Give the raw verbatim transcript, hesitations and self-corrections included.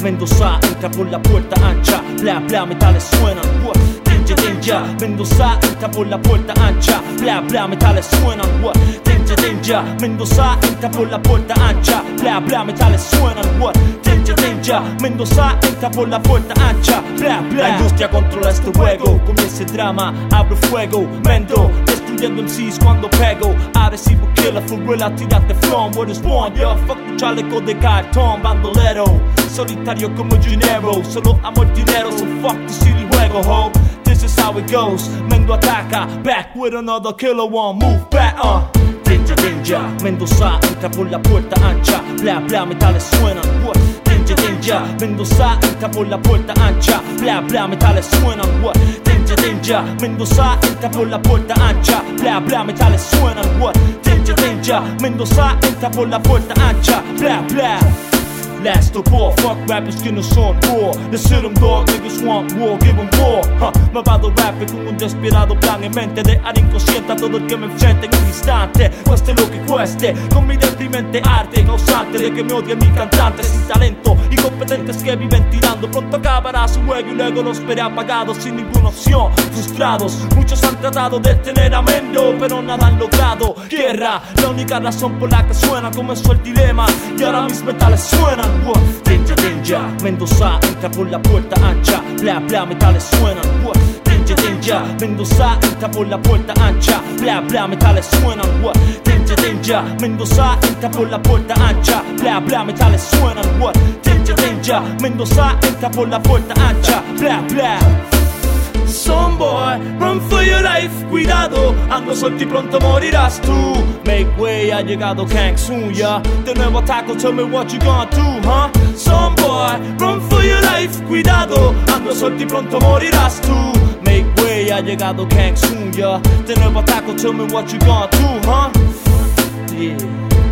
Mendoza entra por la puerta ancha, bla bla metales suenan. What? Danger, danger, Mendoza entra por la puerta ancha, bla bla metales suenan. What? Danger, danger, Mendoza entra por la puerta ancha, bla bla metales suenan. What? Danger, danger, Mendoza entra por la puerta ancha, bla bla. La industria controla este juego, comienza el drama, abro fuego, Mendo, destruyendo M Cs cuando pego. Agresivo killer, for real, tirarte from what is born, yeah. Fuck tu chaleco de cartón, bandolero, solitario como Gennaro, solo amo el dinero, so fuck the city juego, ho. This is how it goes, Mendo ataca, back with another killer one, move back, uh. Danger, danger, Mendoza entra por la puerta ancha, bla bla metales suenan. What? Danger, danger, Mendoza entra por la puerta ancha, bla bla metales suenan. What? Danger, danger, Mendoza entra por la puerta ancha, bla bla metales suenan. What? Danger, danger, Mendoza entra por la puerta ancha, bla bla. Last of all, fuck rappers que no son raw. Let's hit them dog, niggas want war, give them war, huh. Malvado rapper con un desesperado plan en mente de haré inconsciente a todo el que me enfrente en un instante, cueste lo que cueste, con mi deprimente arte causante de que me odie mi cantante sin talento, incompetentes que viven tirando. Pronto acabará su juego y luego los veré apagados sin ninguna opción, frustrados. Muchos han tratado de tener a Mendo, pero nada han logrado. Guerra, la única razón por la que suena, comenzó el dilema y ahora mis metales suenan. What? Danger, danger, Mendoza entra por la puerta ancha, bla bla metales suenan. What? Danger, danger, Mendoza entra por la puerta ancha, bla bla metales suenan. What? Danger, danger, Mendoza entra por la puerta ancha, bla bla metales suenan. What? Danger, danger, Mendoza entra por la puerta ancha, bla bla. Son boy, run for your life, cuidado, ando suelto y pronto morirás tú. Make way, ha llegado Kang Soon, yeah. De nuevo ataco, tell me what you gonna do, huh? Son boy, run for your life, cuidado, ando suelto y pronto morirás tú. Make way, ha llegado Kang Soon, yeah. De nuevo ataco, tell me what you gonna do, huh? Yeah.